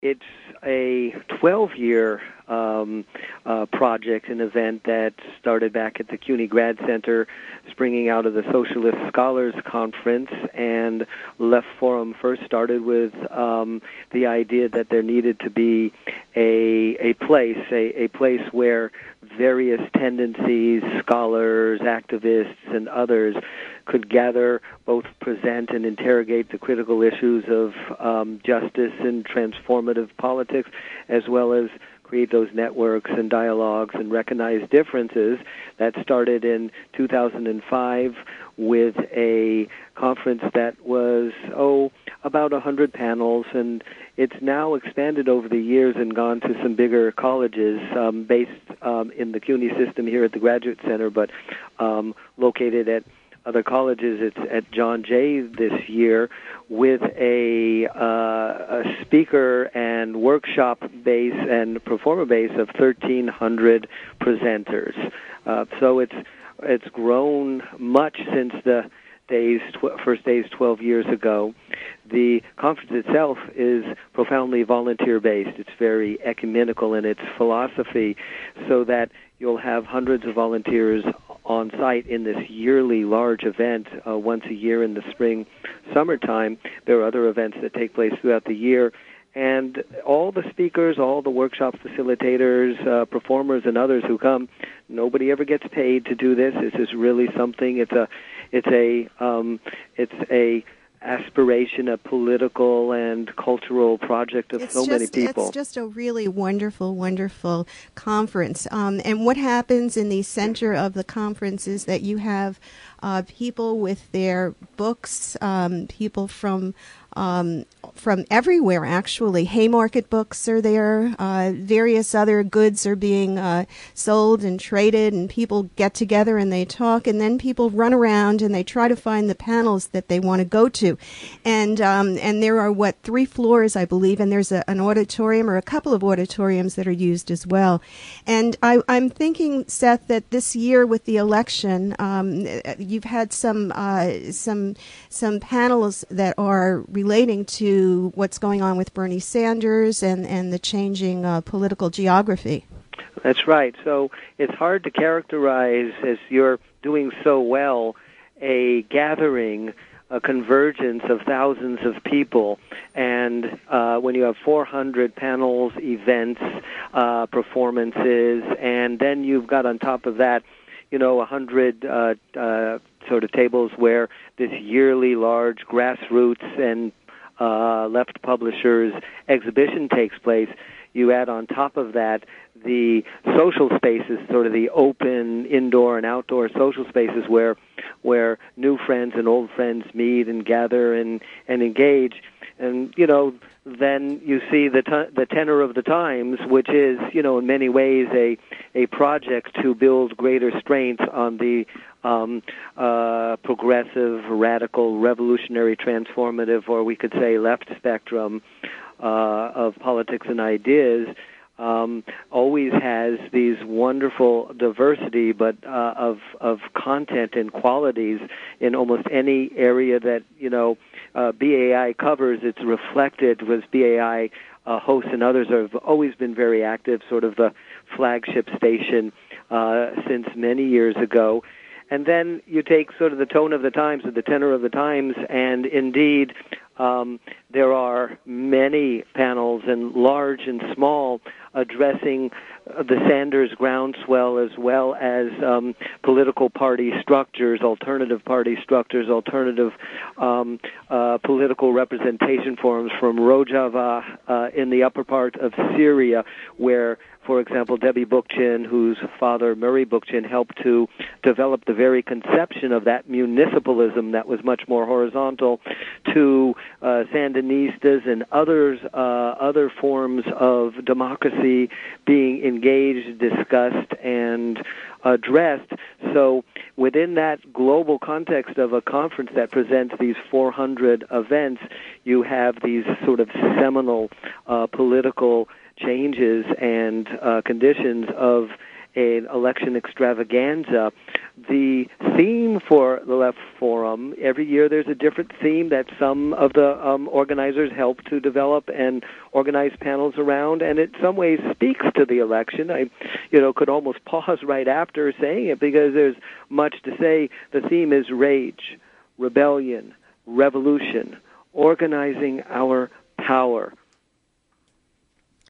It's a 12-year project, an event that started back at the CUNY Grad Center, springing out of the Socialist Scholars Conference, and Left Forum first started with the idea that there needed to be a place where various tendencies, scholars, activists, and others could gather, both present and interrogate the critical issues of justice and transformative politics, as well as create those networks and dialogues and recognize differences. That started in 2005 with a conference that was, about 100 panels, and it's now expanded over the years and gone to some bigger colleges based in the CUNY system here at the Graduate Center, but located at other colleges. It's at John Jay this year with a speaker and workshop base and performer base of 1,300 presenters. So it's grown much since the first days 12 years ago. The conference itself is profoundly volunteer-based. It's very ecumenical in its philosophy, so that you'll have hundreds of volunteers on site in this yearly large event once a year in the spring, summertime. There are other events that take place throughout the year. And all the speakers, all the workshop facilitators, performers, and others who come, nobody ever gets paid to do this. This is really something. It's a aspiration, a political and cultural project of many people. It's just a really wonderful, wonderful conference. And what happens in the center of the conference is that you have people with their books, people from everywhere, actually. Haymarket books are there. Various other goods are being sold and traded, and people get together and they talk, and then people run around and they try to find the panels that they want to go to. And there are, 3 floors, I believe, and there's an auditorium or a couple of auditoriums that are used as well. And I'm thinking, Seth, that this year with the election, you've had some panels that are relating to what's going on with Bernie Sanders and the changing political geography. That's right. So it's hard to characterize, as you're doing so well, a gathering, a convergence of thousands of people. And when you have 400 panels, events, performances, and then you've got on top of that, 100 sort of tables where this yearly large grassroots and left publishers exhibition takes place. You add on top of that the social spaces, sort of the open indoor and outdoor social spaces where new friends and old friends meet and gather and engage. And, then you see the tenor of the times, which is, in many ways a project to build greater strength on the progressive, radical, revolutionary, transformative, or we could say left spectrum of politics and ideas. Always has these wonderful diversity, but of content and qualities in almost any area that BAI covers. It's reflected because BAI hosts and others have always been very active, sort of the flagship station since many years ago. And then you take sort of the tone of the times, or the tenor of the times, and indeed there are many panels, and large and small, addressing the Sanders groundswell, as well as political party structures, alternative party structures, alternative political representation forms, from Rojava in the upper part of Syria, where, for example, Debbie Bookchin, whose father, Murray Bookchin, helped to develop the very conception of that municipalism that was much more horizontal, to Sandinistas and other forms of democracy being engaged, discussed, and addressed. So within that global context of a conference that presents these 400 events, you have these sort of seminal political changes and conditions of an election extravaganza. The theme for the Left Forum, every year there's a different theme that some of the organizers help to develop and organize panels around, and in some ways speaks to the election. I could almost pause right after saying it because there's much to say. The theme is rage, rebellion, revolution, organizing our power,